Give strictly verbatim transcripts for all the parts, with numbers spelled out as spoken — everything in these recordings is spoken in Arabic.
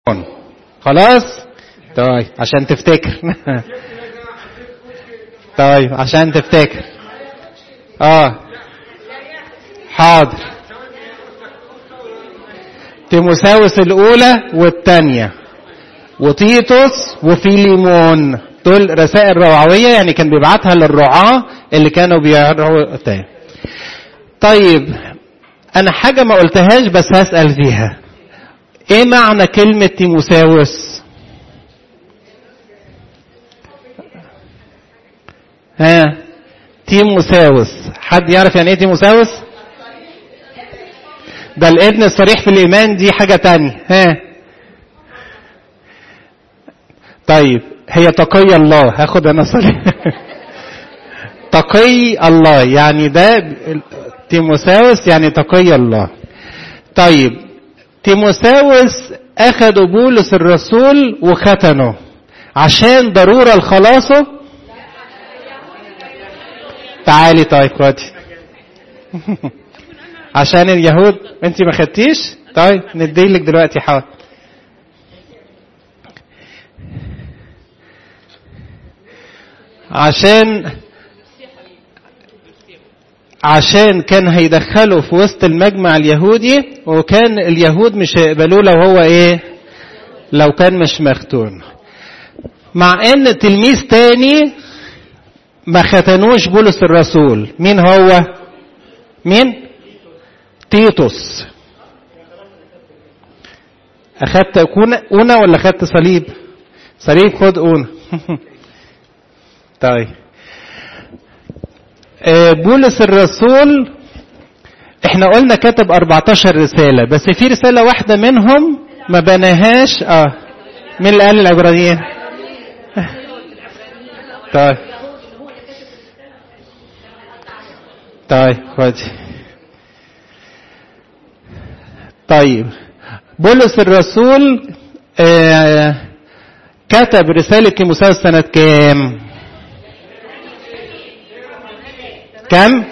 خلاص طيب عشان تفتكر طيب عشان تفتكر اه حاضر. تيموثاوس الاولى والثانيه وتيتوس وفيليمون، دول رسائل روعويه يعني كان بيبعتها للرعاه اللي كانوا بيرعوا. طيب انا حاجه ما قلتهاش بس هسال فيها، ايه معنى كلمه تيموثاوس؟ ها تيموثاوس، حد يعرف يعني ايه تيموثاوس؟ ده الابن الصريح في الايمان، دي حاجه تانية. ها طيب هي تقي الله، هاخد انا صريح تقي الله يعني ده تيموثاوس يعني تقي الله. طيب تيموثاوس اخذوا بولس الرسول وختنوا عشان ضرورة لخلاصه. تعالي طيب خدي عشان اليهود انت ما خدتيش. طيب نديلك دلوقتي حاضر. عشان عشان كان هيدخله في وسط المجمع اليهودي، وكان اليهود مش هيقبلوه لو هو ايه، لو كان مش مختون. مع ان تلميذ تاني ما ختنوش بولس الرسول. مين هو؟ مين؟ تيتوس. اخدت اونة ولا اخدت صليب؟ صليب، خد اونة طيب بولس الرسول احنا قلنا كتب أربعتاشر رسالة، بس في رسالة واحدة منهم ما بناهاش. اه مين اللي قال العبرانيين؟ طيب طيب خدي. طيب بولس الرسول آه كتب رسالة تيموثاوس سنة كام؟ كم؟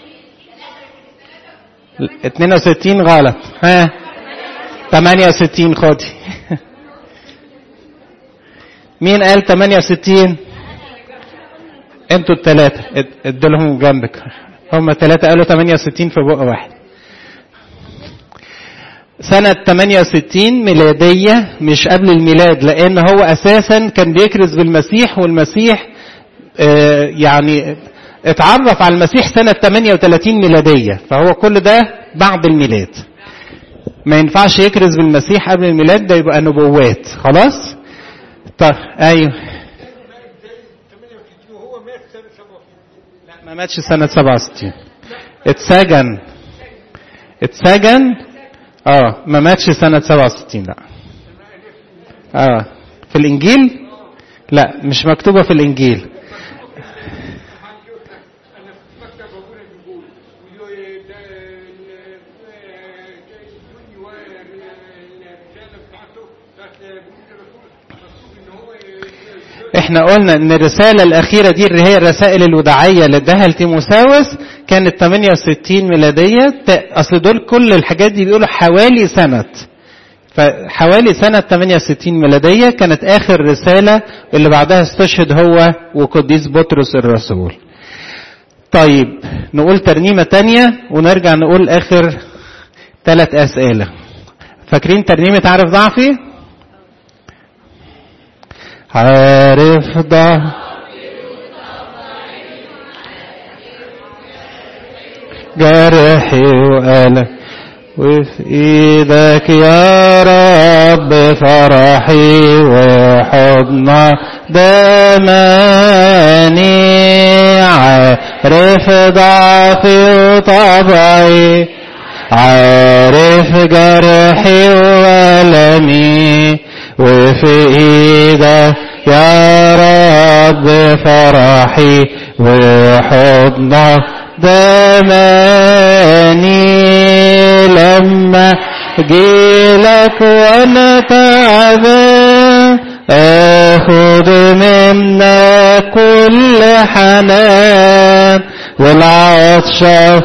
اتنين وستين غلط. ها تمانية وستين خدي مين قال تمانية وستين؟ انتوا التلاتة ادلهم جنبك، هم التلاتة قالوا تمانية وستين في بقى واحد. سنة تمانية وستين ميلادية، مش قبل الميلاد، لان هو اساسا كان بيكرز بالمسيح، والمسيح اه يعني اتعرف على المسيح سنة تمانية وتلاتين ميلادية، فهو كل ده بعد الميلاد. ما ينفعش يكرز بالمسيح قبل الميلاد، ده يبقى نبوات. خلاص طيب ايوه. لا ما ماتش سنة سبعة وستين، اتسجن اتسجن اه ما ماتش سنة سبعة وستين. لا اه في الانجيل لا مش مكتوبة في الانجيل. احنا قلنا ان الرسالة الاخيرة دي اللي هي الرسائل الوداعية اللي اداها لتيموثاوس كانت تمانية وستين ميلادية. اصل دول كل الحاجات دي بيقولوا حوالي سنة، فحوالي سنة تمانية وستين ميلادية كانت اخر رسالة، اللي بعدها استشهد هو وقديس بطرس الرسول. طيب نقول ترنيمة تانية ونرجع نقول اخر ثلاث اسئلة. فاكرين ترنيمة عارف ضعفي؟ عارف ضعفي جرحي وألم، وفي ايدك يا رب فرحي وحضنك دماني. عارف ضعفي وطبعي، عارف جرحي وألمي، وفي ايدك يا رب فرحي وحضنك دماني. لما جيلك وانا تعبان اخد منك كل حنان، والعطشة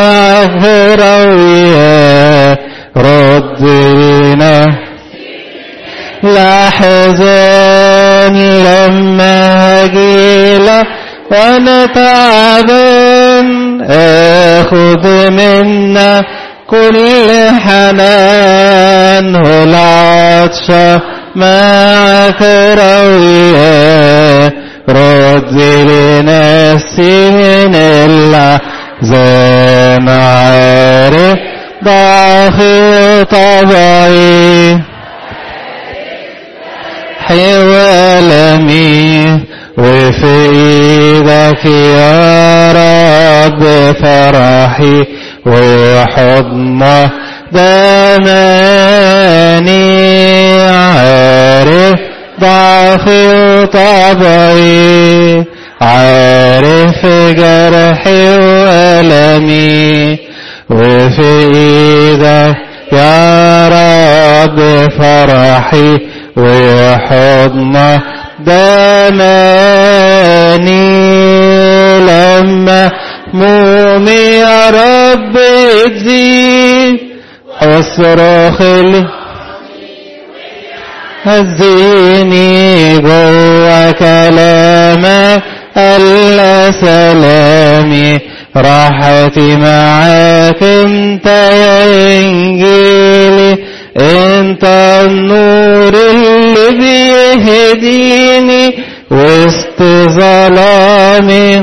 مغفرة وياك ردنا لا حزن لما أجيلك وأنا تعبان، آخذ منا كل حنان، والعطشة معك روية، رد لنفسي من الأحزان، عارف ضعفي طبعي حوالمي، وفي ايدك يا رب فرحي، وحضنك دماني، عارف ضعفي وطبعي، عارف جرحي وألمي، وفي ايدك يا رب فرحي، وحضنك دماني، لما همومي يا رب تزيد، اصرخ لي هزيني جوا كلامك ألا سلامي، راحتي معاك انت يا انجيلي، انت النور اللي بيهديني وسط ظلامي،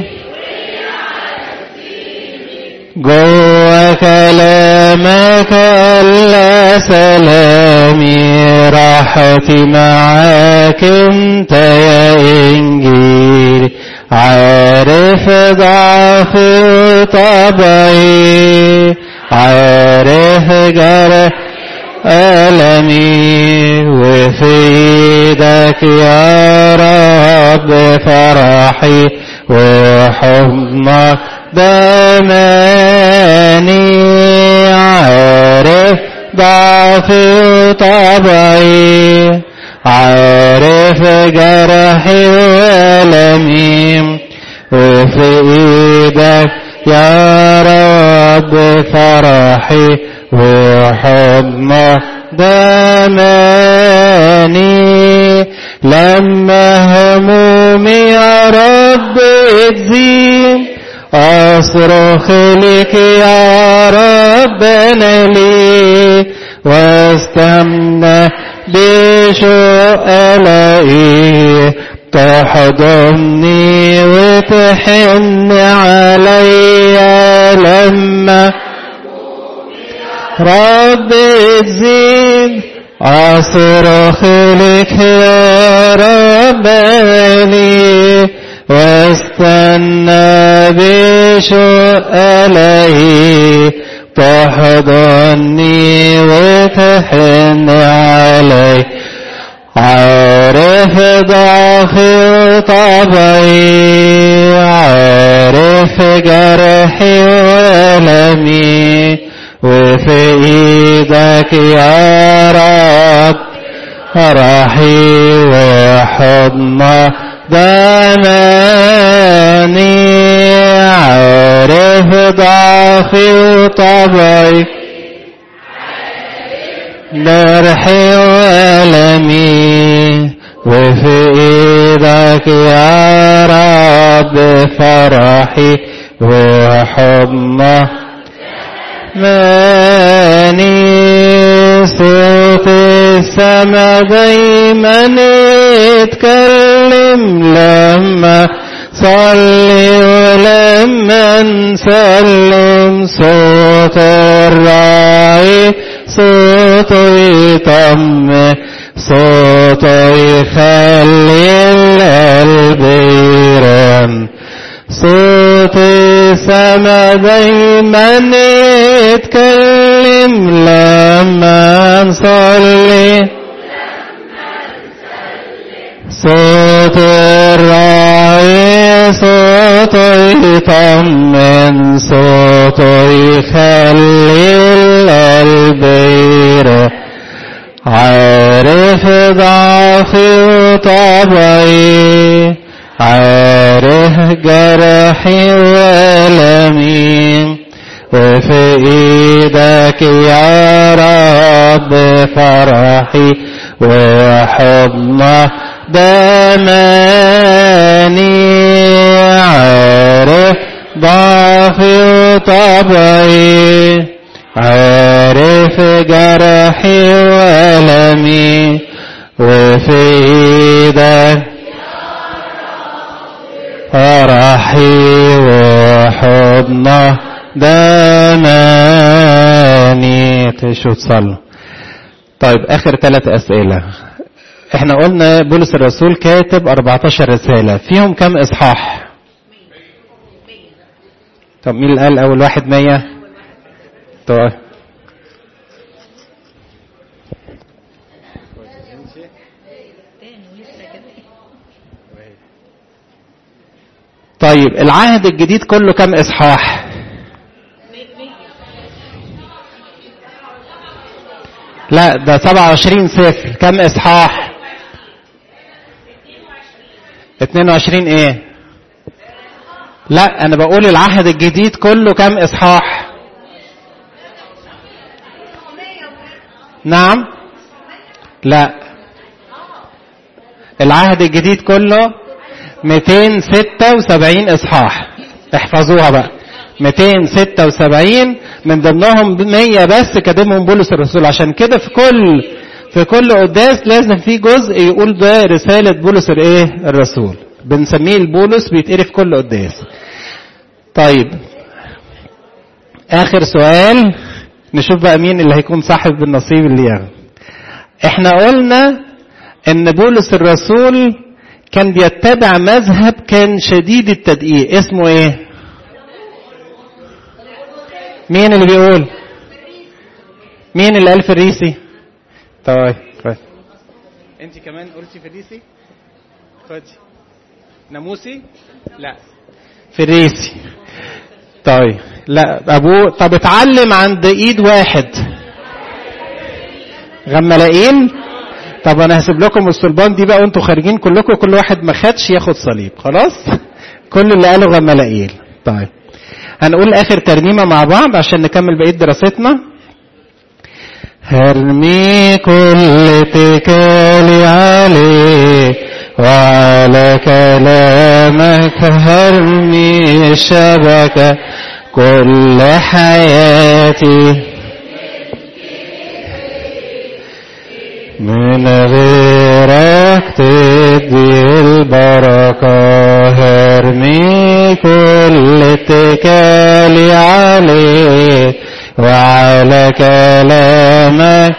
جوا كلامك ألا سلامي، راحتي معاك انت يا انجيلي، عارف ضعفي وطبعي، عارف جرح ألمي، وفي ايدك يا رب فرحي، وحضنك دماني، عارف ضعفي وطبعي، عارف جرحي وألمي، وفي ايدك يا رب فرحي، وحضنك دماني، لما همومي يا رب تزيد، أصرخ لك يا رب أنا لي، واستمنى بشوق ألاقيه، تحضني وتحن عليا، لما رب تزيد، أصرخ لك يا رب لي، واستنى بشوق ألاقيه، تحضني وتحن علي، عارف ضعفي وطبعي، عارف جرحي وألمي، وفي ايدك يا رب فرحي، وحضنك دماني، عارف ضعفي وطبعي، جرحي وألمي، وفي ايدك يا رب فرحي، وحضنك ماني، صوت السما دايما يتكلم، لما صلي ولما نسلم، صوت الراعي صوته يطمن، صوته يخلي القلب يرن، صوت السما دايما يتكلم، لما نصلي، صوت الراعي صوته يطمن، صوته يخلي القلب يرن، عارف ضعفي وطبعي، عارف جرحي وألمي، وفي ايدك يا رب فرحي، وحضنه دماني، عارف ضعفي وطبعي، عارف جرحي وألمي، وفي ايدك فرحي وحضنه دماني. تشوف تصلوا. طيب اخر ثلاث اسئله. احنا قلنا بولس الرسول كاتب أربعتاشر رساله، فيهم كم اصحاح؟ طب مين اللي قال اول واحد؟ مية. طيب طيب العهد الجديد كله كم اصحاح؟ لا ده سبعة وعشرين سفر. كم اصحاح؟ اتنين وعشرين ايه؟ لا انا بقول العهد الجديد كله كم اصحاح؟ نعم لا العهد الجديد كله مئتين وستة وسبعين اصحاح. احفظوها بقى، مئتين وستة وسبعين من ضمنهم مية بس كاتبهم بولس الرسول. عشان كده في كل في كل قداس لازم في جزء يقول ده رسالة بولس الايه الرسول، بنسميه البولس، بيتقري في كل قداس. طيب اخر سؤال، نشوف بقى مين اللي هيكون صاحب النصيب اللي ياخد. احنا قلنا ان بولس الرسول كان بيتبع مذهب كان شديد التدقيق، اسمه ايه؟ مين اللي بيقول؟ مين اللي قال فريسي؟ طيب طيب انت كمان قلتي فريسي؟ خدي ناموسي؟ لا فريسي. طيب لا ابوه. طب اتعلم عند ايد واحد غملائيل. طب انا هسيب لكم الصلبان دي بقى وانتوا خارجين كلكم، كل واحد ما خدش ياخد صليب خلاص. كل اللي قالوا غملائيل. طيب هنقول اخر ترنيمه مع بعض عشان نكمل بقيه دراستنا. هرمي كل اتكالي عليك وعلى كلامك، هرمي الشبكه كل حياتي، من غيرك تدي البركة. هرمي كل اتكالي عليك وعلى كلامك،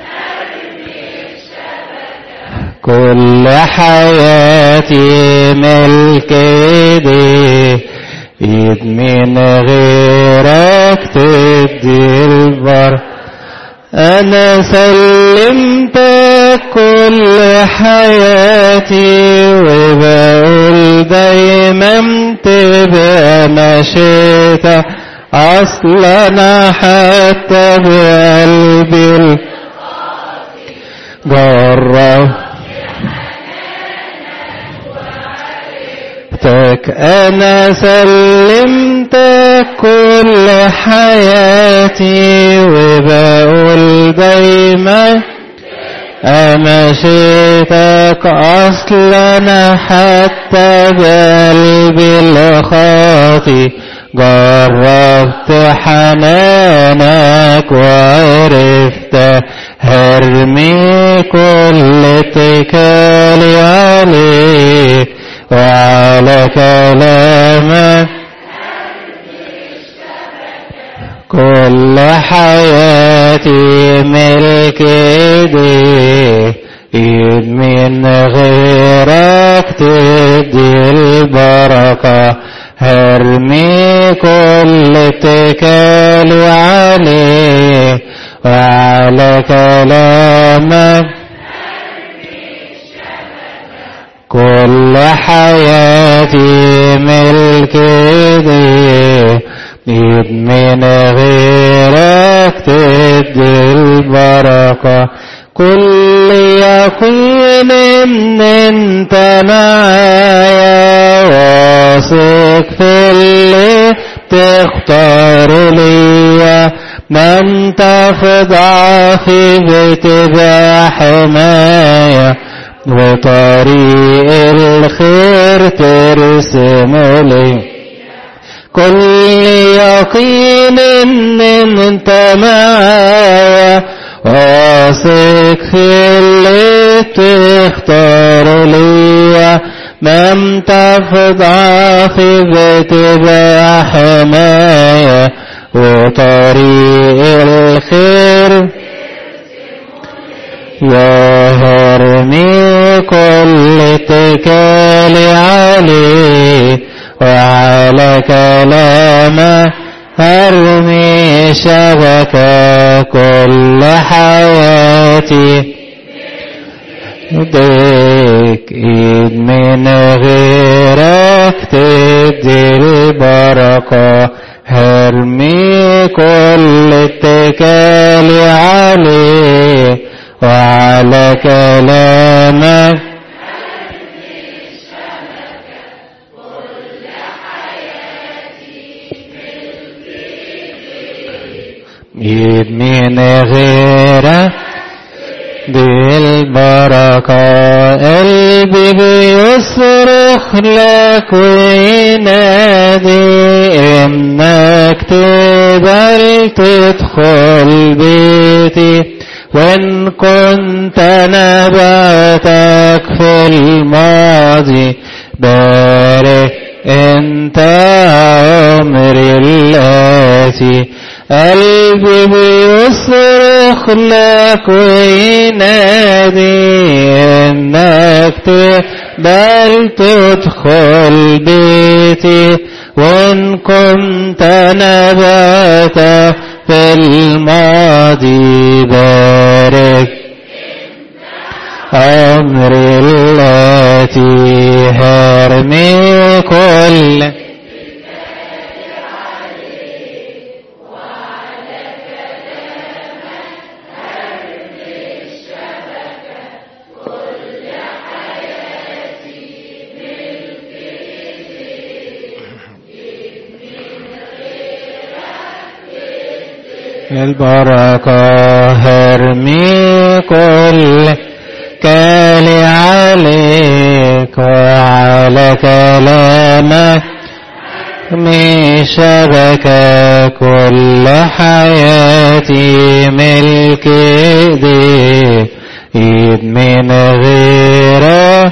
كل حياتي ملك ايديك، ايد من غيرك تدي البركة. أنا سلمتك كل حياتي، وبقول دايما تبقى مشيتك، أصل أنا حتى بقلبي جرب أنا سلمتك كل حياتي، وبقول دايما أمشيتك، أصل أنا حتى بقلبي الخاطي جربت حنانك وعرفت. هرمي كل اتكالي عليك وعلى كلامك، كل حياتي ملك ايديك، ايد من غيرك تدي البركة. هرمي كل اتكالي عليك وعلى كلامك، كل حياتي ملك ايديك، ايد من غيرك تدي البركة. كل يقين ان انت معايا، واثق في اللي تختار ليا، ما انت في ضعف ضعفي باتباع حماية وطريق الخير ترسم لي كل يقين ان انت معايا واثق في اللي تختار ليا ما انت في ضعفي باتباع حماية وطريق الخير يهرني كل اتكالي عليه وعلى كلامه هرمي شبكة كل حياتي يديك ايد من غيرك تدي البركة هرمي كل اتكالي عليه وعلى كلامك ايد من غيرك بالبركة قلبي بيصرخ لك وينادي انك تقبل تدخل بيتي وان كنت نباتك في الماضي بارك انت عمري الآتي قلبي بيصرخ لك وينادي انك تقبل تدخل بيتي وان كنت نباتا في الماضي بارك امري التي هرمي كل البركة هرمي كل كالي عليك وعلى كلامك من شبكة كل حياتي ملك ايديك ايد من غيره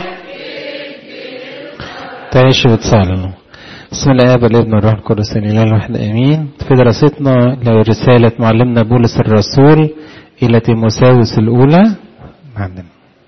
تعيش وتصالح. بسم الله الاب والابن والروح القدس الاله الواحد امين. في دراستنا لرساله معلمنا بولس الرسول الى تيموثاوس الاولى عندنا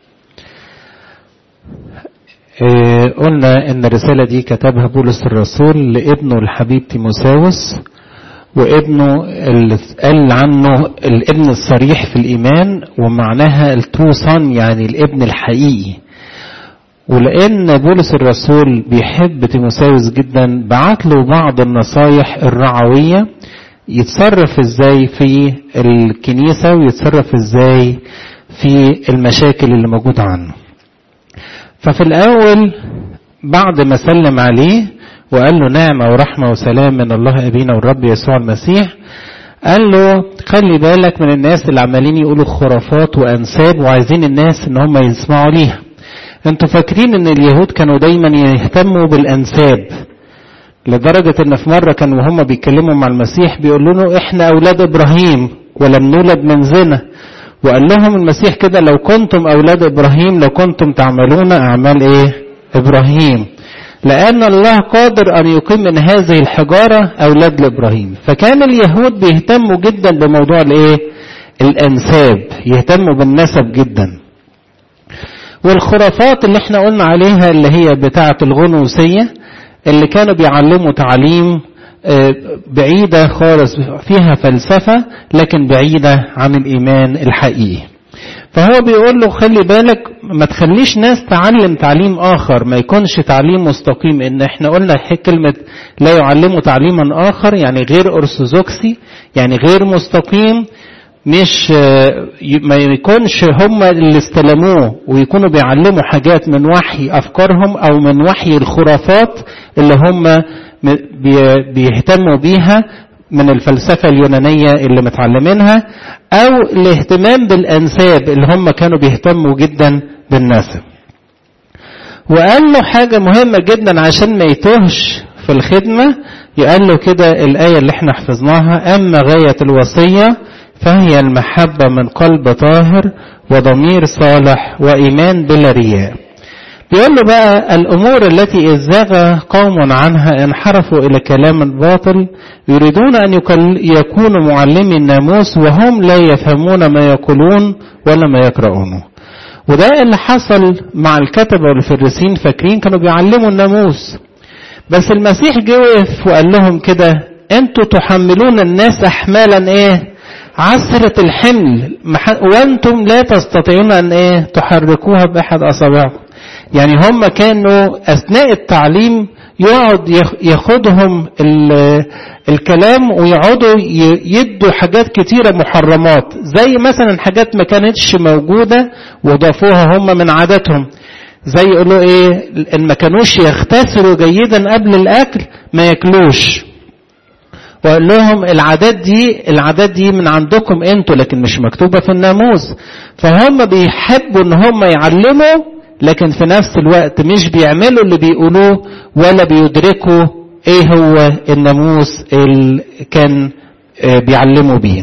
إيه قلنا ان الرساله دي كتبها بولس الرسول لابنه الحبيب تيموثاوس، وابنه اللي قال عنه الابن الصريح في الايمان ومعناها الترو صن يعني الابن الحقيقي. ولأن بولس الرسول بيحب تيموثاوس جدا بعت له بعض النصايح الرعوية يتصرف ازاي في الكنيسة ويتصرف ازاي في المشاكل اللي موجودة عنه. ففي الأول بعد ما سلم عليه وقال له نعمة ورحمة وسلام من الله أبينا والرب يسوع المسيح، قال له خلي بالك من الناس اللي عمالين يقولوا خرافات وأنساب وعايزين الناس ان هم يسمعوا ليها. انتوا فاكرين ان اليهود كانوا دايما يهتموا بالانساب لدرجة ان في مرة كانوا هم بيتكلموا مع المسيح بيقولوا له احنا اولاد ابراهيم ولم نولد من زنا، وقال لهم المسيح كده لو كنتم اولاد ابراهيم لو كنتم تعملون اعمال ايه ابراهيم، لان الله قادر ان يقيم من هذه الحجارة اولاد لابراهيم. فكان اليهود بيهتموا جدا بموضوع الايه الانساب، يهتموا بالنسب جدا. والخرافات اللي احنا قلنا عليها اللي هي بتاعة الغنوصية اللي كانوا بيعلموا تعليم بعيدة خالص فيها فلسفة لكن بعيدة عن الإيمان الحقيقي. فهو بيقول له خلي بالك ما تخليش ناس تعلم تعليم آخر ما يكونش تعليم مستقيم. إن احنا قلنا كلمة لا يعلموا تعليما آخر يعني غير أرثوذكسي يعني غير مستقيم، مش ما يكونش هم اللي استلموه ويكونوا بيعلموا حاجات من وحي أفكارهم أو من وحي الخرافات اللي هم بيهتموا بيها من الفلسفة اليونانية اللي متعلمينها، او الاهتمام بالانساب اللي هم كانوا بيهتموا جدا بالنسب. وقال له حاجة مهمة جدا عشان ما يتوهش في الخدمة، يقال له كده الآية اللي احنا حفظناها: أما غاية الوصية فهي المحبة من قلب طاهر وضمير صالح وإيمان بلا رياء. بيقول له بقى: الأمور التي إذ زاغ قوم عنها انحرفوا إلى كلام باطل يريدون أن يكونوا معلمي الناموس وهم لا يفهمون ما يقولون ولا ما يقرؤونه. وده اللي حصل مع الكتبة والفريسين، فاكرين كانوا بيعلموا الناموس، بس المسيح جه وقف وقال لهم كده: انتوا تحملون الناس احمالا ايه؟ عسرة الحمل، وانتم لا تستطيعون ان ايه؟ تحركوها باحد اصابعكم. يعني هم كانوا اثناء التعليم يقعد ياخدهم الكلام ويقعدوا يدوا حاجات كتيرة محرمات، زي مثلا حاجات ما كانتش موجودة وضافوها هم من عاداتهم، زي يقولوا ايه؟ ان ما كانوش يغتسلوا جيدا قبل الاكل ما ياكلوش. وقال لهم العادات دي العادات دي من عندكم انتوا، لكن مش مكتوبة في الناموس. فهم بيحبوا ان هم يعلموا، لكن في نفس الوقت مش بيعملوا اللي بيقولوه ولا بيدركوا ايه هو الناموس اللي كان بيعلموا بيه.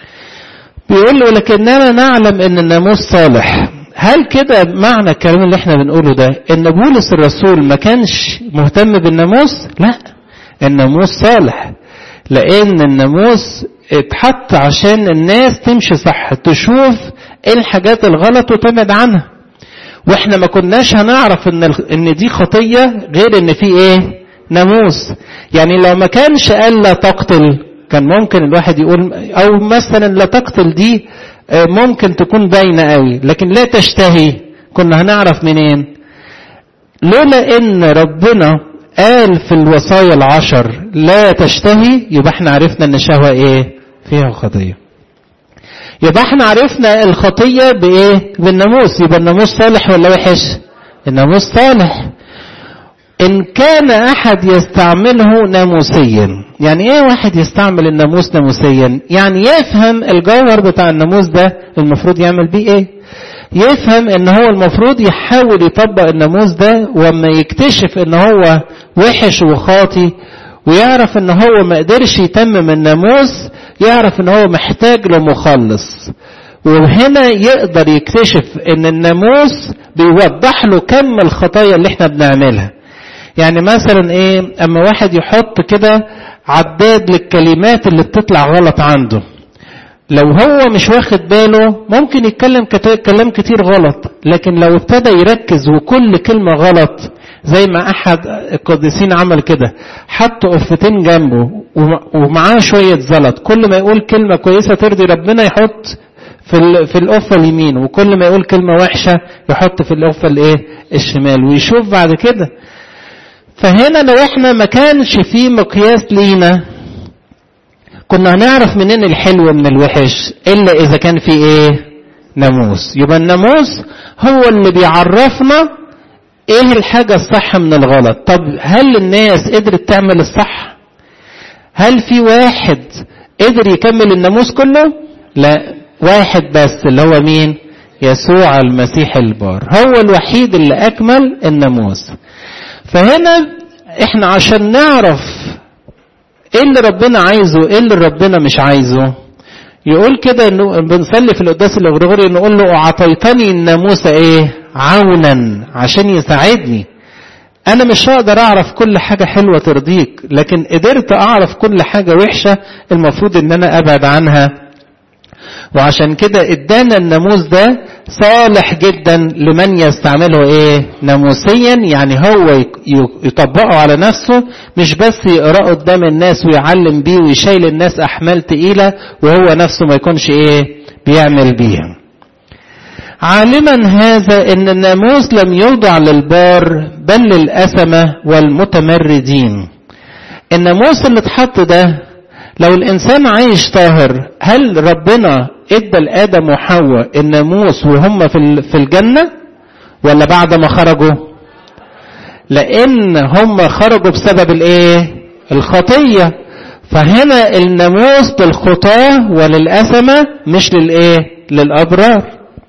بيقول له: لكننا نعلم ان الناموس صالح. هل كده معنى الكلام اللي احنا بنقوله ده ان بولس الرسول ما كانش مهتم بالناموس؟ لا، الناموس صالح، لان الناموس اتحط عشان الناس تمشي صح، تشوف ايه الحاجات الغلط وتبعد عنها. واحنا ما كناش هنعرف ان ان دي خطية غير ان في ايه؟ ناموس. يعني لو ما كانش قال لا تقتل، كان ممكن الواحد يقول، او مثلا لا تقتل دي ممكن تكون باينة قوي، لكن لا تشتهي كنا هنعرف منين؟ لولا ان ربنا قال في الوصايا العشر لا تشتهي، يبقى احنا عرفنا ان الشهوة ايه؟ فيها خطية. يبقى احنا عرفنا الخطية بايه؟ بالناموس. يبقى الناموس صالح ولا وحش؟ الناموس صالح ان كان احد يستعمله ناموسيا. يعني ايه واحد يستعمل الناموس ناموسيا؟ يعني يفهم الجوهر بتاع الناموس ده المفروض يعمل بيه ايه، يفهم ان هو المفروض يحاول يطبق الناموس ده، وما يكتشف ان هو وحش وخاطي ويعرف ان هو ما قدرش يتمم الناموس، يعرف ان هو محتاج لمخلص. وهنا يقدر يكتشف ان الناموس بيوضح له كم الخطايا اللي احنا بنعملها. يعني مثلا ايه؟ اما واحد يحط كده عداد للكلمات اللي بتطلع غلط عنده، لو هو مش واخد باله ممكن يتكلم كلام كتير غلط، لكن لو ابتدى يركز وكل كلمة غلط، زي ما احد القديسين عمل كده، حط قفتين جنبه ومعاه شوية زلط، كل ما يقول كلمة كويسة ترضي ربنا يحط في في القفة اليمين، وكل ما يقول كلمة وحشة يحط في القفة الايه؟ الشمال، ويشوف بعد كده. فهنا لو احنا ما كانش فيه مقياس لينا، كنا هنعرف منين الحلو من الوحش الا اذا كان فيه ايه؟ ناموس. يبقى الناموس هو اللي بيعرفنا ايه الحاجة الصح من الغلط. طب هل الناس قدرت تعمل الصح؟ هل في واحد قدر يكمل الناموس كله؟ لا، واحد بس، اللي هو مين؟ يسوع المسيح البار، هو الوحيد اللي اكمل الناموس. فهنا احنا عشان نعرف ايه اللي ربنا عايزه ايه اللي ربنا مش عايزه، يقول كده انه بنصلي في القداس الغرغوري نقول له: اعطيتني الناموس ايه؟ عونا، عشان يساعدني. انا مش هقدر اعرف كل حاجة حلوة ترضيك، لكن قدرت اعرف كل حاجة وحشة المفروض ان انا ابعد عنها. وعشان كده ادانا الناموس ده صالح جدا لمن يستعمله ايه؟ ناموسيا، يعني هو يطبقه على نفسه، مش بس يقرأه قدام الناس ويعلم بيه ويشيل الناس احمال تقيلة وهو نفسه ما يكونش ايه؟ بيعمل بيها. عالما هذا ان الناموس لم يوضع للبار بل للأثمة والمتمردين. الناموس اللي اتحط ده لو الانسان عايش طاهر، هل ربنا ادى لآدم وحواء الناموس وهم في الجنة ولا بعد ما خرجوا؟ لان هم خرجوا بسبب الايه؟ الخطية. فهنا الناموس للخطاة وللأثمة مش للإيه؟ للأبرار.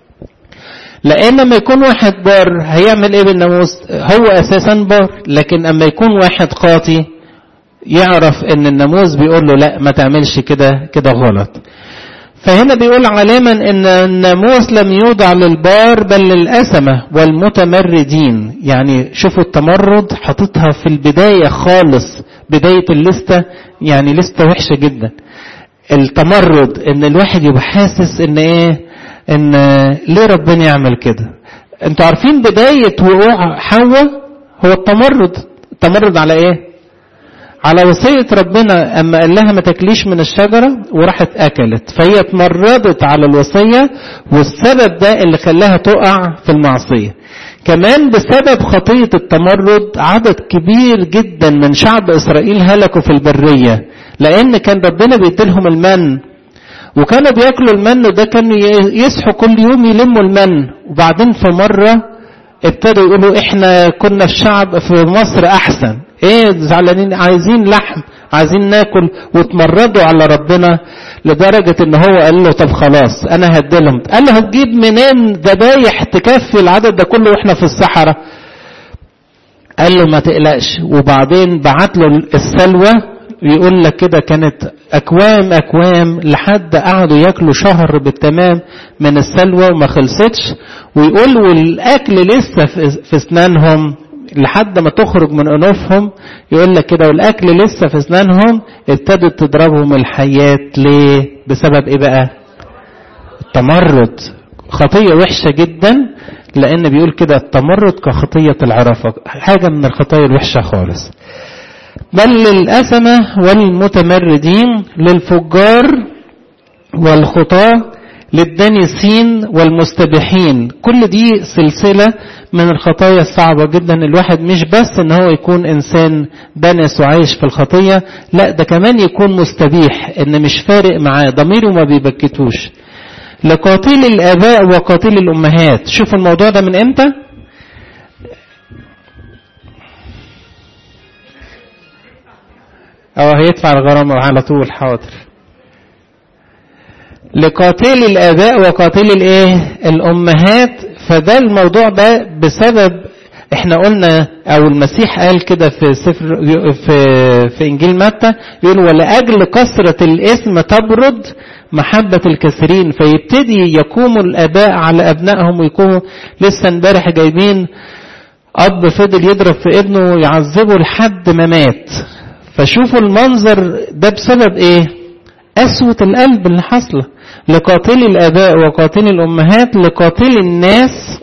لأن لما يكون واحد بار هيعمل إيه بالناموس؟ هو أساسا بار، لكن أما يكون واحد خاطي يعرف إن الناموس بيقول له لا ما تعملش كده، كده غلط. فهنا بيقول علامة إن الناموس لم يوضع للبار بل للأثمة والمتمردين. يعني شوفوا التمرد حطتها في البداية خالص، بداية الليستة، يعني لستة وحشة جدا. التمرد ان الواحد يبقى حاسس ان ايه، ان ليه ربنا يعمل كده. انتوا عارفين بداية وقوع حواء هو التمرد. التمرد على ايه؟ على وصية ربنا اما قال لها ما تاكليش من الشجرة وراحت اكلت، فهي اتمردت على الوصية، والسبب ده اللي خلاها تقع في المعصية. كمان بسبب خطية التمرد عدد كبير جدا من شعب إسرائيل هلكوا في البرية، لأن كان ربنا بيديلهم المن، وكانوا بيأكلوا المن، وده كانوا يصحوا كل يوم يلموا المن. وبعدين في مرة ابتدوا يقولوا احنا كنا في شعب في مصر أحسن، ايه زعلانين، عايزين لحم، عايزين ناكل، وتمردوا على ربنا لدرجة ان هو قال له طب خلاص انا هديلهم. قال له هتجيب منين ذبايح تكفي العدد ده كله واحنا في الصحراء؟ قال له ما تقلقش. وبعدين بعت له السلوى، يقول لك كده كانت اكوام اكوام لحد قعدوا ياكلوا شهر بالتمام من السلوى وما خلصتش. ويقول والاكل لسه في اسنانهم لحد ما تخرج من انوفهم، يقول لك كده والاكل لسه في اسنانهم. ابتدت تضربهم الحيات. ليه؟ بسبب ايه بقى؟ التمرد. خطية وحشة جدا، لان بيقول كده التمرد كخطية العرفة، حاجة من الخطايا الوحشة خالص. بل للأثمة والمتمردين، للفجار والخطاة، للدانسين والمستبحين. كل دي سلسلة من الخطايا الصعبة جدا. الواحد مش بس ان هو يكون انسان دنس وعايش في الخطية، لا ده كمان يكون مستبيح، ان مش فارق معاه ضميره ما بيبكتوش. لقاتل الآباء وقاتل الأمهات. شوفوا الموضوع ده من امتى؟ اه هيدفع الغرامة على طول، حاضر. لقاتل الآباء وقاتل الايه؟ الأمهات. فده الموضوع ده بسبب احنا قلنا او المسيح قال كده في سفر في في انجيل متى، يقول ولأجل كثرة الاسم تبرد محبة الكثيرين. فيبتدي يقوموا الآباء على أبنائهم ويقوموا. لسه امبارح جايبين أب فضل يضرب في ابنه ويعذبه لحد ما مات. فشوفوا المنظر ده بسبب ايه؟ قسوة القلب اللي حصله. لقاتل الآباء وقاتل الأمهات، لقاتل الناس،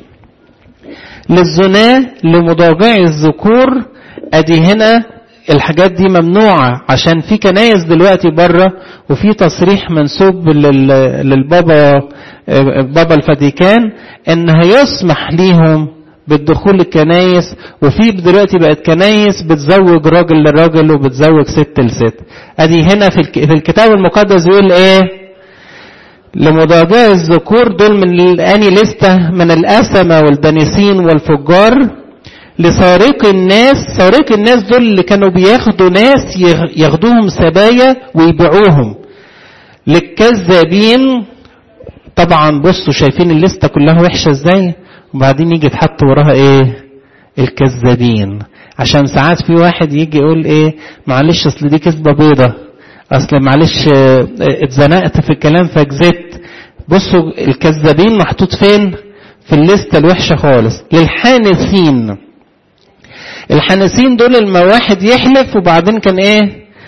للزنا، لمضاجع الذكور. ادي هنا الحاجات دي ممنوعة، عشان في كنايس دلوقتي بره وفي تصريح منسوب للبابا بابا الفاتيكان ان هيسمح ليهم بالدخول الكنايس. وفي دلوقتي بقت كنايس بتزوج راجل لراجل وبتزوج ست لست. ادي هنا في الكتاب المقدس يقول ايه؟ لمضاجع الذكور. دول من اني لستة من الأثمة والدانسين والفجار. لسارق الناس. سارق الناس دول اللي كانوا بياخدوا ناس ياخدوهم سبايا ويبيعوهم. للكذابين. طبعا بصوا شايفين الليستة كلها وحشة ازاي، وبعدين يجي تحط وراها ايه؟ الكذابين. عشان ساعات في واحد يجي يقول ايه، معلش اصل دي كذبة بيضة، اصل معلش اتزنقت في الكلام فكذبت. بصوا الكذابين محطوط فين؟ في الليستة الوحشة خالص. للحانثين. الحانثين دول لما واحد يحلف وبعدين كان ايه؟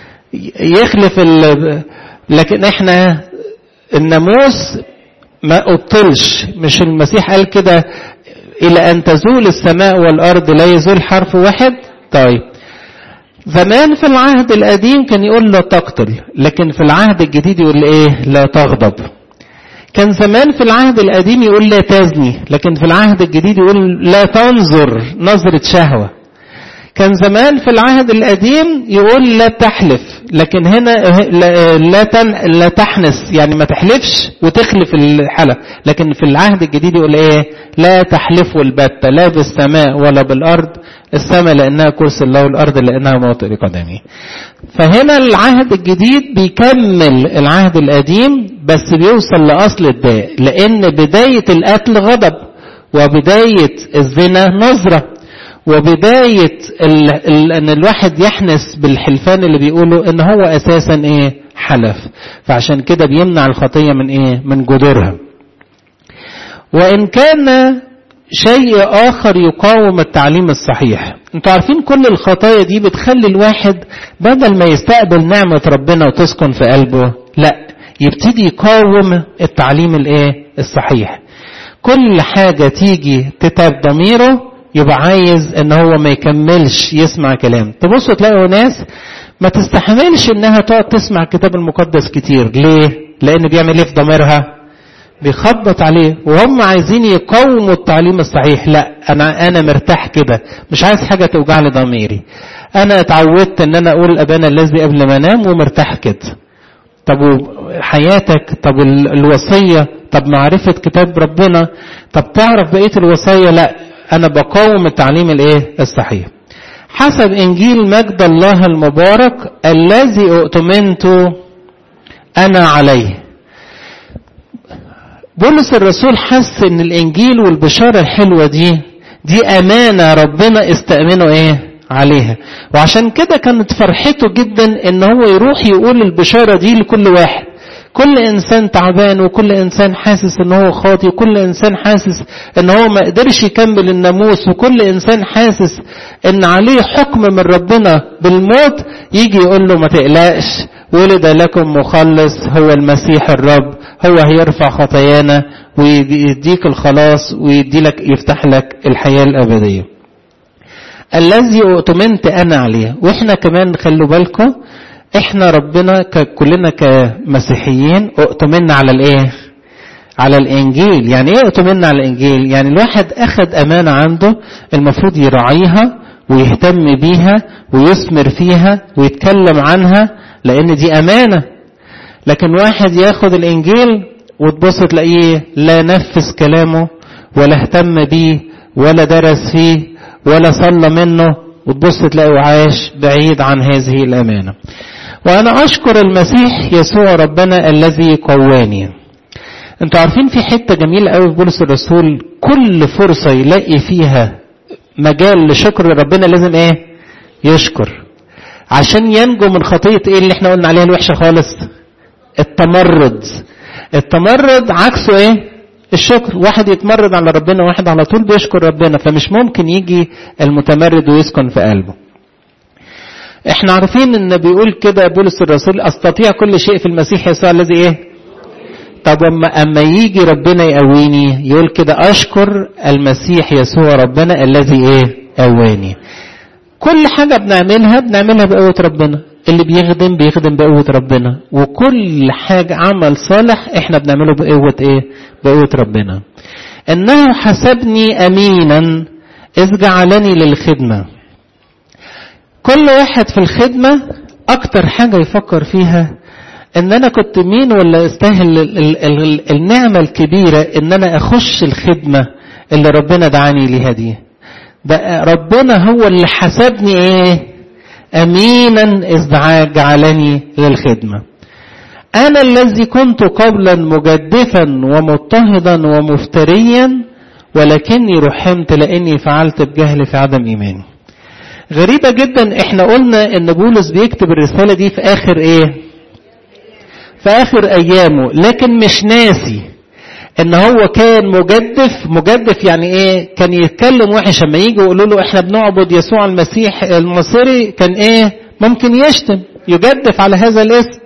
يخلف ال... لكن احنا الناموس ما أبطلش. مش المسيح قال كده إلى أن تزول السماء والأرض لا يزول حرف واحد؟ طيب زمان في العهد القديم كان يقول لا تقتل، لكن في العهد الجديد يقول ايه؟ لا تغضب. كان زمان في العهد القديم يقول لا تزني، لكن في العهد الجديد يقول لا تنظر نظرة شهوة. كان زمان في العهد القديم يقول لا تحلف، لكن هنا لا تن لا تحنس، يعني ما تحلفش وتخلف الحلف. لكن في العهد الجديد يقول ايه؟ لا تحلفوا البتة، لا بالسماء ولا بالارض السماء لأنها كرسي الله والأرض لأنها موطئ قدمه. فهنا العهد الجديد بيكمل العهد القديم بس بيوصل لأصل الداء، لأن بداية القتل غضب، وبداية الزنا نظرة، وبداية ال... ال... ان الواحد يحنس بالحلفان اللي بيقوله ان هو اساسا ايه حلف. فعشان كده بيمنع الخطية من ايه من جذورها. وان كان شيء اخر يقاوم التعليم الصحيح. انتوا عارفين كل الخطايا دي بتخلي الواحد بدل ما يستقبل نعمة ربنا وتسكن في قلبه، لا يبتدي يقاوم التعليم الايه الصحيح. كل حاجة تيجي تتعب ضميره يبقى عايز ان هو ما يكملش يسمع كلام. تبصوا تلاقوا ناس ما تستحملش انها تقعد تسمع الكتاب المقدس كتير. ليه؟ لان بيعمل ايه في ضميرها؟ بيخبط عليه. وهم عايزين يقاوموا التعليم الصحيح. لا، انا انا مرتاح كده، مش عايز حاجه توجع لي ضميري. انا اتعودت ان انا اقول ابانا الذي قبل ما انام ومرتاح كده. طب حياتك، طب الوصيه، طب معرفه كتاب ربنا، طب تعرف بقيه الوصايا. لا، انا بقاوم التعليم الايه الصحيح. حسب انجيل مجد الله المبارك الذي اؤتمنت انا عليه. بولس الرسول حس ان الانجيل والبشارة الحلوة دي دي امانة ربنا استأمنه ايه عليها. وعشان كده كانت فرحته جدا ان هو يروح يقول البشارة دي لكل واحد. كل انسان تعبان، وكل انسان حاسس ان هو خاطئ، وكل انسان حاسس ان هو ما قدرش يكمل الناموس، وكل انسان حاسس ان عليه حكم من ربنا بالموت، يجي يقول له ما تقلقش، ولد لكم مخلص هو المسيح الرب، هو هيرفع خطايانا ويديك الخلاص ويدي لك يفتح لك الحياة الأبدية. الذي اؤتمنت أنا عليه. وإحنا كمان خلوا بالكم، إحنا ربنا كلنا كمسيحيين اؤتمنا على الإيه؟ على الإنجيل. يعني إيه اؤتمنا على الإنجيل؟ يعني الواحد أخذ أمانة عنده المفروض يراعيها ويهتم بيها ويثمر فيها ويتكلم عنها، لأن دي أمانة. لكن واحد ياخد الإنجيل وتبص تلاقيه لا نفذ كلامه ولا اهتم بيه ولا درس فيه ولا صلى منه، وتبص تلاقيه عايش بعيد عن هذه الأمانة. وأنا أشكر المسيح يسوع ربنا الذي قواني. انتوا عارفين في حتة جميلة قوي في بولس الرسول، كل فرصة يلاقي فيها مجال لشكر ربنا لازم ايه يشكر، عشان ينجو من خطية ايه اللي احنا قلنا عليها الوحشة خالص، التمرد. التمرد عكسه ايه الشكر. واحد يتمرد على ربنا، واحد على طول بيشكر ربنا، فمش ممكن يجي المتمرد ويسكن في قلبه. احنا عارفين ان بيقول كده بولس الرسول استطيع كل شيء في المسيح يسوع الذي ايه. طب اما اما يجي ربنا يقويني يقول كده اشكر المسيح يسوع ربنا الذي ايه قواني. كل حاجة بنعملها بنعملها بقوة ربنا. اللي بيخدم بيخدم بقوة ربنا، وكل حاجة عمل صالح احنا بنعمله بقوة ايه بقوة ربنا. انه حسبني امينا اذ جعلني للخدمة. كل واحد في الخدمة اكتر حاجة يفكر فيها ان انا كنت مين ولا استاهل ال ال ال النعمة الكبيرة ان انا اخش الخدمة اللي ربنا دعاني ليها دي. ده ربنا هو اللي حسبني ايه امينا اذ جعلني للخدمة. انا الذي كنت قبلا مجدفا ومضطهدا ومفتريا ولكني رحمت لاني فعلت بجهل في عدم ايماني. غريبة جدا، احنا قلنا ان بولس بيكتب الرسالة دي في اخر ايه في اخر ايامه، لكن مش ناسي ان هو كان مجدف. مجدف يعني ايه؟ كان يتكلم وحش. لما يجي يقولوا له احنا بنعبد يسوع المسيح المصري كان ايه ممكن يشتم، يجدف على هذا الاسم.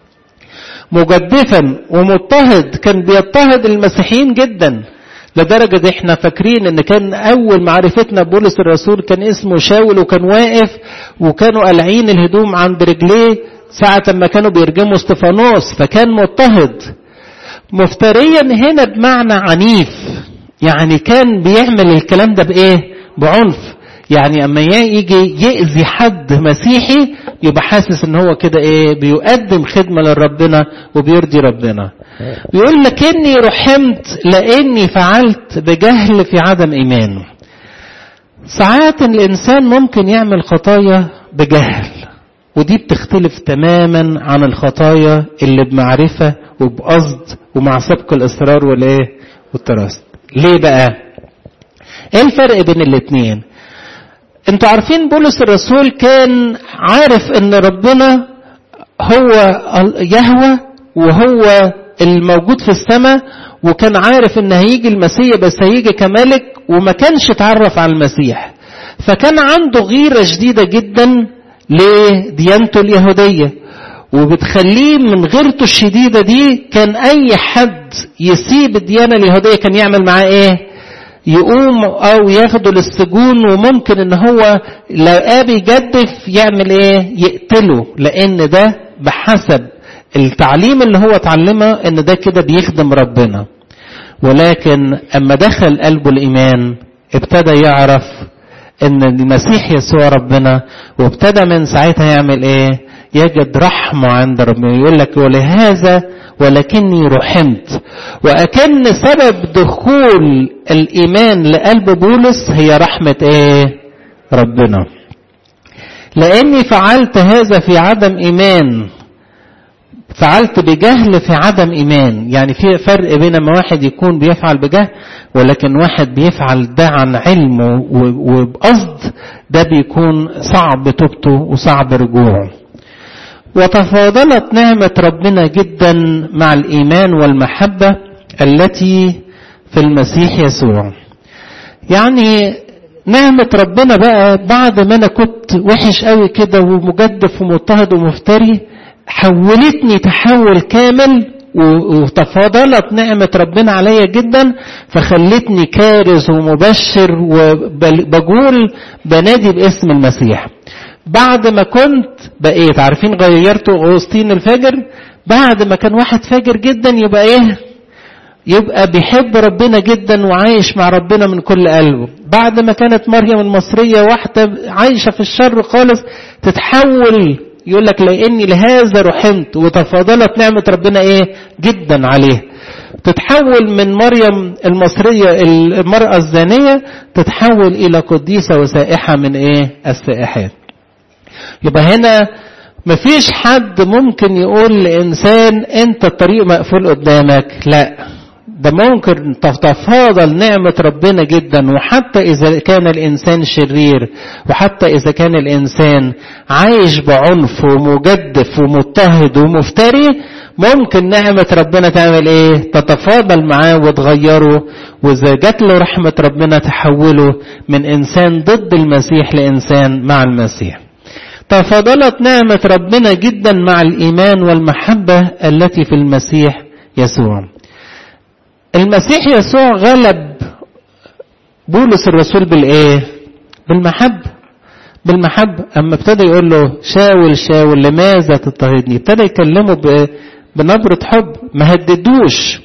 مجدفا ومضطهد، كان بيضطهد المسيحيين جدا، لدرجة احنا فاكرين ان كان اول معرفتنا بولس الرسول كان اسمه شاول، وكان واقف وكانوا قلعين الهدوم عند رجليه ساعة ما كانوا بيرجموا استفانوس، فكان مضطهد. مفتريا هنا بمعنى عنيف، يعني كان بيعمل الكلام ده بايه بعنف. يعني اما يجي يأذي حد مسيحي يبقى حاسس ان هو كده ايه بيقدم خدمة لربنا وبيرضي ربنا. بيقول لكني رحمت لاني فعلت بجهل في عدم ايمان. ساعات الإنسان ممكن يعمل خطايا بجهل، ودي بتختلف تماما عن الخطايا اللي بمعرفة وبقصد ومع سبق الإصرار والإيه والتراصد. ليه بقى؟ إيه الفرق بين الاتنين؟ انتوا عارفين بولس الرسول كان عارف ان ربنا هو يهوه وهو الموجود في السماء، وكان عارف ان هيجي المسيح بس هيجي كملك، وما كانش اتعرف على المسيح، فكان عنده غيرة شديدة جدا لديانته اليهودية، وبتخليه من غيرته الشديدة دي كان اي حد يسيب الديانة اليهودية كان يعمل معاه ايه؟ يقوم او ياخده للسجون، وممكن ان هو لو ابي يجدف يعمل ايه؟ يقتله، لان ده بحسب التعليم اللي هو اتعلمه ان ده كده بيخدم ربنا. ولكن اما دخل قلبه الايمان ابتدى يعرف ان المسيح يسوع ربنا، وابتدى من ساعتها يعمل ايه؟ يجد رحمه عند ربنا. يقول لك ولهذا ولكني رحمت. وأكن سبب دخول الإيمان لقلب بولس هي رحمة ايه؟ ربنا. لأني فعلت هذا في عدم إيمان، فعلت بجهل في عدم إيمان. يعني في فرق بين ما واحد يكون بيفعل بجهل، ولكن واحد بيفعل ده عن علمه وبقصد، ده بيكون صعب توبته وصعب رجوعه. وتفاضلت نعمة ربنا جدا مع الإيمان والمحبة التي في المسيح يسوع. يعني نعمة ربنا بقى بعد ما أنا كنت وحش قوي كده ومجدف ومضطهد ومفتري، حولتني تحول كامل، وتفاضلت نعمة ربنا عليا جدا، فخلتني كارز ومبشر وبقول بنادي باسم المسيح. بعد ما كنت بقيت عارفين غيرته أغسطين الفجر، بعد ما كان واحد فاجر جدا يبقى ايه؟ يبقى بيحب ربنا جدا وعايش مع ربنا من كل قلبه. بعد ما كانت مريم المصرية واحدة عايشة في الشر خالص، تتحول يقول لك لاني لهذا رحمت، وتفاضلت نعمة ربنا ايه جدا عليه. تتحول من مريم المصرية المرأة الزانية، تتحول الى قديسة وسائحة من ايه السائحات. يبقى هنا مفيش حد ممكن يقول لإنسان انت الطريق مقفول قدامك، لا، ده ممكن تتفاضل نعمة ربنا جدا. وحتى إذا كان الإنسان شرير، وحتى إذا كان الإنسان عايش بعنف ومجدف ومضطهد ومفتري، ممكن نعمة ربنا تعمل إيه؟ تتفاضل معاه وتغيره، وإذا جات له رحمة ربنا تحوله من إنسان ضد المسيح لإنسان مع المسيح. تفاضلت نعمة ربنا جدا مع الإيمان والمحبة التي في المسيح يسوع. المسيح يسوع غلب بولس الرسول بالإيه؟ بالمحبة. بالمحبة. أما ابتدى يقول له شاول شاول لماذا تضطهدني، ابتدى يكلمه بنبرة حب، ما هددوش،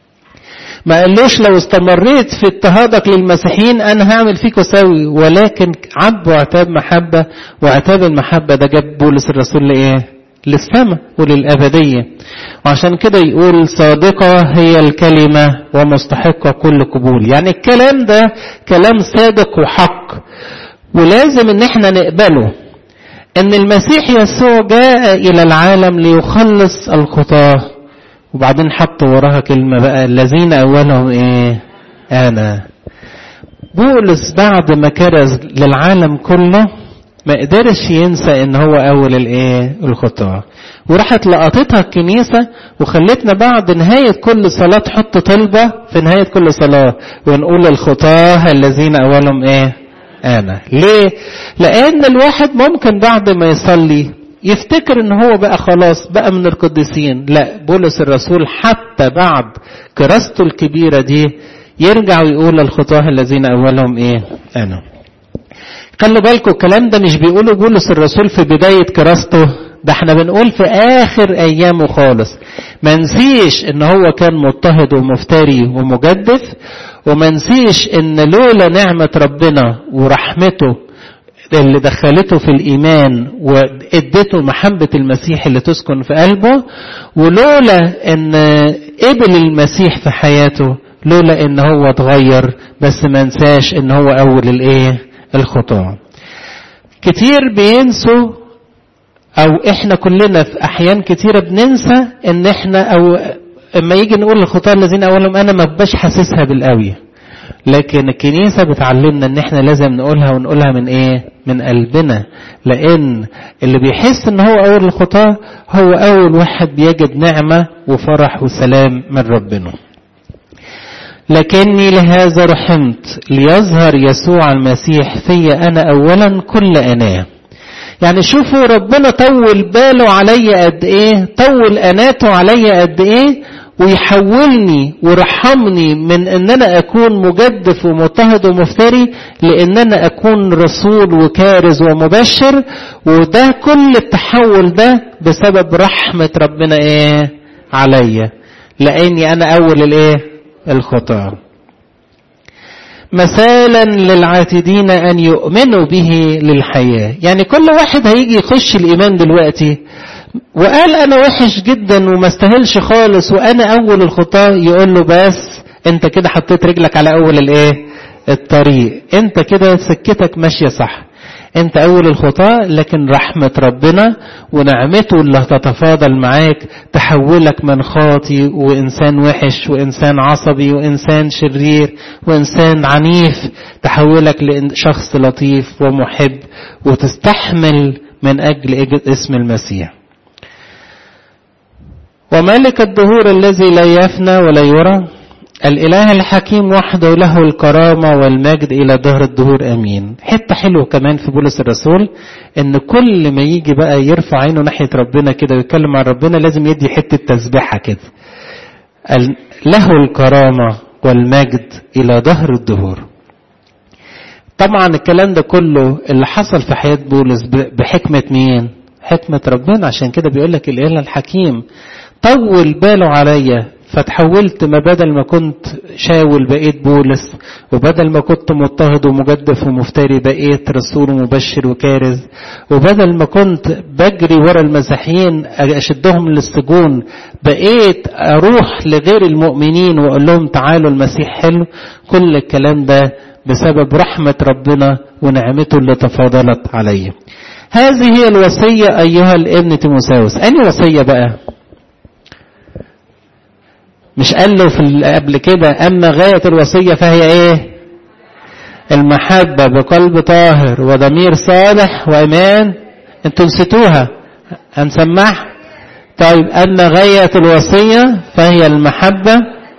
ما قالوش لو استمريت في اضطهادك للمسيحيين انا هعمل فيك وسوي، ولكن عبوا عتاب محبة، وعتاب المحبة ده جاب بولس الرسول لإيه؟ للسماء وللأبدية. وعشان كده يقول صادقة هي الكلمة ومستحقة كل قبول. يعني الكلام ده كلام صادق وحق، ولازم ان احنا نقبله، ان المسيح يسوع جاء الى العالم ليخلص الخطاة. وبعدين حط وراها كلمة بقى الذين أولهم إيه؟ أنا. بولس بعد ما كرز للعالم كله ما قدرش ينسى إن هو أول الإيه؟ الخطاة. وراحت لقطتها الكنيسة وخلتنا بعد نهاية كل صلاة تحط طلبة في نهاية كل صلاة، ونقول الخطاة الذين أولهم إيه؟ أنا. ليه؟ لأن الواحد ممكن بعد ما يصلي يفتكر ان هو بقى خلاص بقى من القديسين. لا، بولس الرسول حتى بعد كراسته الكبيرة دي يرجع ويقول الخطاة الذين أولهم إيه؟ أنا. خلوا بالكم الكلام ده مش بيقوله بولس الرسول في بداية كراسته، ده احنا بنقول في آخر أيامه خالص. ما نسيش ان هو كان مضطهد ومفتري ومجدف، وما نسيش ان لولا نعمة ربنا ورحمته اللي دخلته في الإيمان وادته محبة المسيح اللي تسكن في قلبه، ولولا ان قبل المسيح في حياته، لولا ان هو اتغير، بس ما نساش ان هو اول الايه؟ الخطاة. كتير بينسوا، او احنا كلنا في احيان كتيرة بننسى ان احنا، او اما يجي نقول الخطاة الذين اولهم انا ما ببقاش حاسسها بالقوي، لكن الكنيسة بتعلمنا ان احنا لازم نقولها، ونقولها من ايه؟ من قلبنا، لان اللي بيحس ان هو اول الخطاة هو اول واحد بيجد نعمة وفرح وسلام من ربنا. لكني لهذا رحمت ليظهر يسوع المسيح في انا اولا كل اناه. يعني شوفوا ربنا طول باله علي قد ايه، طول اناته علي قد ايه، ويحولني ورحمني من ان انا اكون مجدف ومضطهد ومفتري لان انا اكون رسول وكارز ومبشر. وده كل التحول ده بسبب رحمة ربنا ايه عليا، لاني انا اول الايه الخطاة. مثالا للعاتدين ان يؤمنوا به للحياة. يعني كل واحد هيجي يخش الايمان دلوقتي وقال انا وحش جدا وما استاهلش خالص وانا اول الخطاة، يقول له بس انت كده حطيت رجلك على اول الايه الطريق، انت كده سكتك ماشية صح، انت اول الخطاة، لكن رحمة ربنا ونعمته اللي هتتفاضل معاك تحولك من خاطي وانسان وحش وانسان عصبي وانسان شرير وانسان عنيف، تحولك لشخص لطيف ومحب وتستحمل من اجل اسم المسيح. وملك الدهور الذي لا يفنى ولا يرى، الإله الحكيم وحده له الكرامة والمجد إلى دهر الدهور أمين. حتة حلوة كمان في بولس الرسول، إن كل ما يجي بقى يرفع عينه ناحية ربنا كده ويتكلم عن ربنا لازم يدي حتة تسبيحة كده، له الكرامة والمجد إلى دهر الدهور. طبعا الكلام ده كله اللي حصل في حياة بولس بحكمة مين؟ حكمة ربنا. عشان كده بيقول لك الإله الحكيم طول باله عليا، فتحولت، ما بدل ما كنت شاول بقيت بولس، وبدل ما كنت مضطهد ومجدف ومفتري بقيت رسول ومبشر وكارز، وبدل ما كنت بجري ورا المسيحيين اشدهم للسجون بقيت اروح لغير المؤمنين واقول لهم تعالوا المسيح حلو. كل الكلام ده بسبب رحمة ربنا ونعمته اللي تفاضلت عليه. هذه هي الوصية ايها الابن تيموثاوس. انهي وصية بقى؟ مش قال له في قبل كده اما غاية الوصية فهي ايه؟ المحبة بقلب طاهر وضمير صالح وايمان. انتوا نسيتوها، هنسمعها. طيب اما غاية الوصية فهي المحبة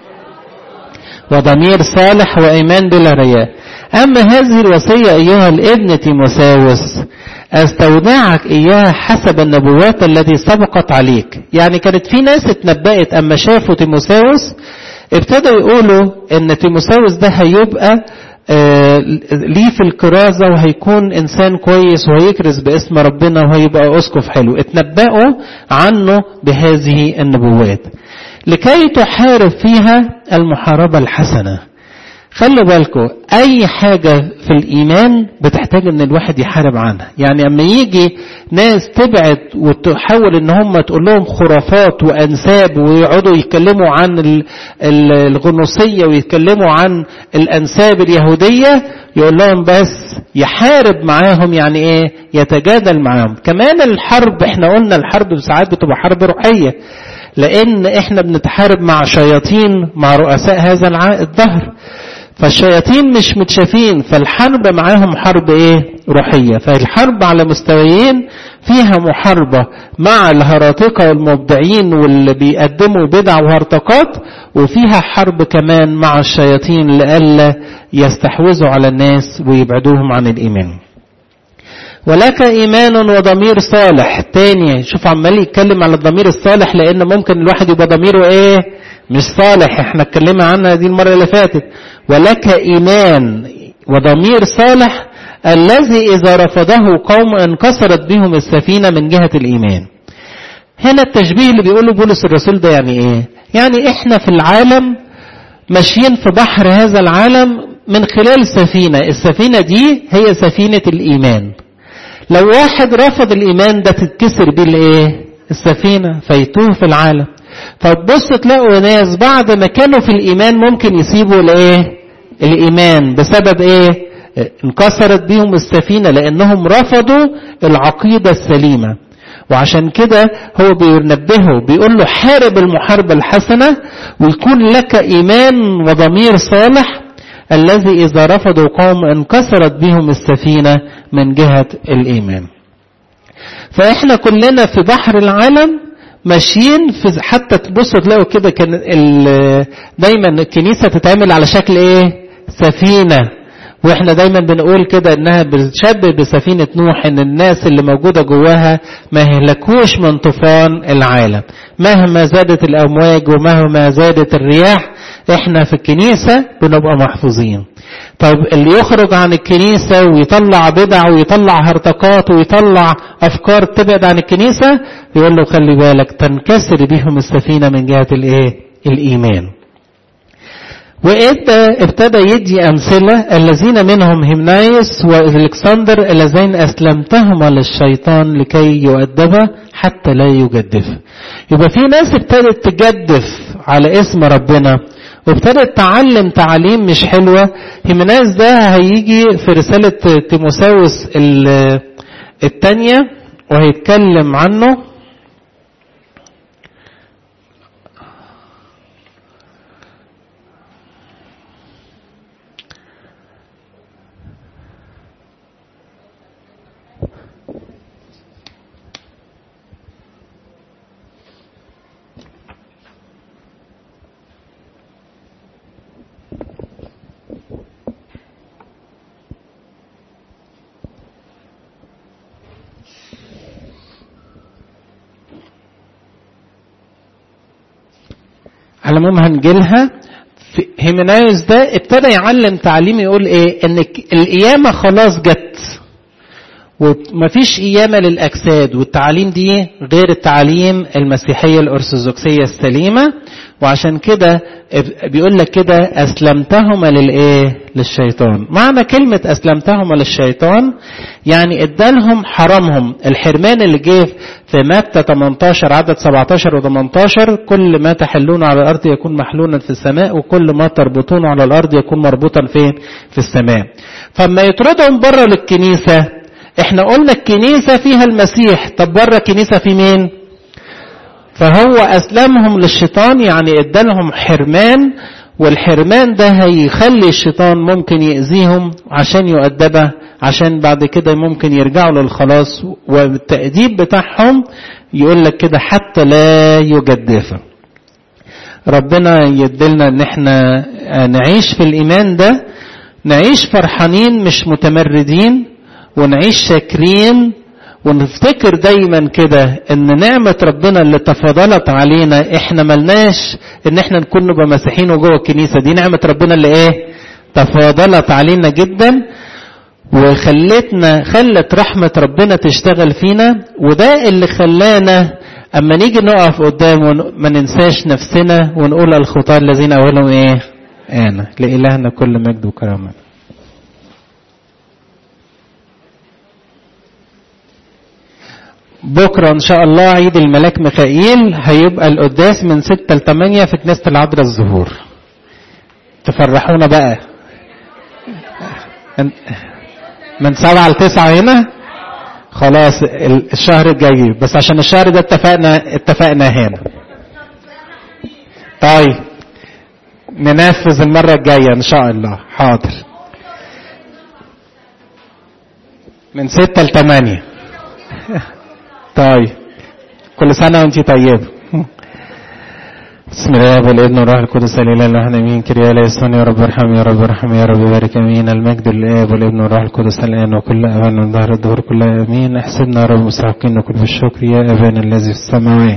وضمير صالح وايمان بلا رياء. اما هذه الوصية ايها الابن تيموثاوس استودعك اياها حسب النبوات التي سبقت عليك. يعني كانت في ناس اتنبأت اما شافوا تيموثاوس ابتدوا يقولوا ان تيموثاوس ده هيبقى آه ليه في الكرازة وهيكون انسان كويس وهيكرز باسم ربنا وهيبقى اسقف حلو. اتنبأوا عنه بهذه النبوات لكي تحارب فيها المحاربة الحسنة. خلوا بالكم اي حاجة في الايمان بتحتاج ان الواحد يحارب عنها. يعني اما يجي ناس تبعد وتحاول ان هم تقول لهم خرافات وانساب ويقعدوا يتكلموا عن الغنوصية ويتكلموا عن الانساب اليهودية، يقول لهم بس يحارب معاهم. يعني ايه؟ يتجادل معاهم. كمان الحرب، احنا قلنا الحرب ساعات بتبقى حرب روحية، لان احنا بنتحارب مع شياطين، مع رؤساء هذا الدهر، فالشياطين مش متشافين، فالحرب معاهم حرب ايه؟ روحية. فالحرب على مستويين، فيها محاربة مع الهراطقة والمبدعين واللي بيقدموا بدع وهرطقات، وفيها حرب كمان مع الشياطين لألا يستحوذوا على الناس ويبعدوهم عن الإيمان. ولك إيمان وضمير صالح. تاني شوف عمال يتكلم على الضمير الصالح، لأن ممكن الواحد يبقى ضميره ايه؟ مش صالح. احنا اتكلمنا عنها دي المرة اللي فاتت. ولك إيمان وضمير صالح الذي إذا رفضه قوم انكسرت بهم السفينة من جهة الإيمان. هنا التشبيه اللي بيقوله بولس الرسول ده يعني ايه؟ يعني احنا في العالم ماشيين في بحر هذا العالم من خلال سفينة. السفينة دي هي سفينة الإيمان. لو واحد رفض الإيمان ده تتكسر بيه الايه؟ السفينة، فيتوه في العالم. فتبص تلاقوا ناس بعد ما كانوا في الإيمان ممكن يسيبوا الايه؟ الإيمان بسبب ايه؟ انكسرت بيهم السفينة لأنهم رفضوا العقيدة السليمة. وعشان كده هو بينبهه بيقول له حارب المحاربة الحسنة ويكون لك إيمان وضمير صالح الذي إذا رفضوا قوم انكسرت بهم السفينة من جهة الإيمان. فإحنا كلنا في بحر العالم ماشيين في، حتى تبصوا تلاقوا كده كان دايما الكنيسة تتعمل على شكل ايه؟ سفينة. واحنا دايما بنقول كده انها بتشبه بسفينة نوح، ان الناس اللي موجودة جواها ما يهلكوش من طوفان العالم مهما زادت الامواج ومهما زادت الرياح. احنا في الكنيسة بنبقى محفوظين. طيب اللي يخرج عن الكنيسة ويطلع بدع ويطلع هرطقات ويطلع افكار تبعد عن الكنيسة، يقول له خلي بالك تنكسر بيهم السفينة من جهة الايه؟ الايمان. وابتدى يدي أمثلة الذين منهم همنايس والكسندر اللذين أسلمتهما للشيطان لكي يؤدبا حتى لا يجدف. يبقى في ناس ابتدت تجدف على اسم ربنا وابتدت تعلم تعليم مش حلوة. همنايس ده هيجي في رسالة تيموثاوس الثانية وهيتكلم عنه. على العموم هنجيلها. هيمنايوس ده ابتدى يعلم تعليم يقول ايه؟ ان القيامة خلاص جت ومفيش قيامة للأجساد، والتعليم دي غير التعليم المسيحية الأرثوذكسية السليمة. وعشان كده بيقول لك كده أسلمتهما للإيه؟ للشيطان. معنى كلمة أسلمتهما للشيطان يعني ادالهم حرمهم. الحرمان اللي جه في متى ثمانية عشر عدد سبعة عشر و ثمانية عشر كل ما تحلون على الأرض يكون محلونا في السماء وكل ما تربطون على الأرض يكون مربوطا فين؟ في السماء. فما يطردهم بره للكنيسة، احنا قلنا الكنيسة فيها المسيح، طب بره الكنيسة في مين؟ فهو أسلمهم للشيطان يعني ادالهم حرمان، والحرمان ده هيخلي الشيطان ممكن يأذيهم عشان يؤدبه، عشان بعد كده ممكن يرجعوا للخلاص. والتأديب بتاعهم يقول لك كده حتى لا يجدف. ربنا يدلنا ان احنا نعيش في الإيمان ده، نعيش فرحانين مش متمردين، ونعيش شاكرين، ونفتكر دايما كده ان نعمة ربنا اللي تفضلت علينا احنا ملناش ان احنا نكون نبقى مسيحيين وجوه الكنيسة. دي نعمة ربنا اللي ايه؟ تفضلت علينا جدا وخلتنا خلت رحمة ربنا تشتغل فينا. وده اللي خلانا اما نيجي نقف قدامه ما ننساش نفسنا ونقول الخطاة الذين اولهم ايه؟ انا. لإلهنا كل مجد وكرامة. بكرة ان شاء الله عيد الملاك ميخائيل، هيبقى القداس من ستة لثمانية في كنيسة العذراء الزهور. تفرحونا بقى من سبعة لتسعة هنا. خلاص الشهر الجاي، بس عشان الشهر ده اتفقنا اتفقنا هنا. طيب ننفذ المرة الجاية ان شاء الله. حاضر. من ستة لثمانية. طيب كل سنة وانت طيب. بسم الله والابن والروح القدس الاله الاحد امين. كريا ليسون يا رب ارحم يا رب ارحم يا رب بارك امين. المجد للاب والابن والروح القدس الان وكل اوان من ظهر الدهور كلها امين. احسبنا يا رب مستحقين نكون بالشكر يا ابانا الذي في السماوات.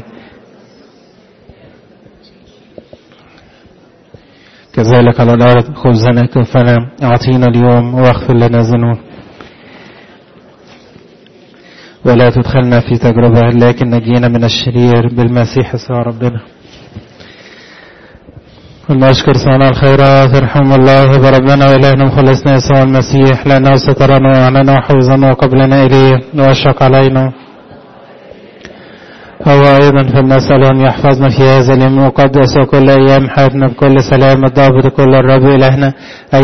كذلك على الارض خبزنا كفنا اعطينا اليوم واغفر لنا ذنوبنا ولا تدخلنا في تجربة لكن نجينا من الشرير بالمسيح يسوع ربنا. ونشكر صانع الخيرات ارحم الله بربنا وإلهنا مخلصنا يسوع المسيح لأنه سترنا وأعلنا وحفظنا وقبلنا إليه وأشرق علينا. هو أيضا فلنسأل أن يحفظنا في هذا اليوم المقدس وكل أيام حياتنا بكل سلام الضابط كل الرب إلهنا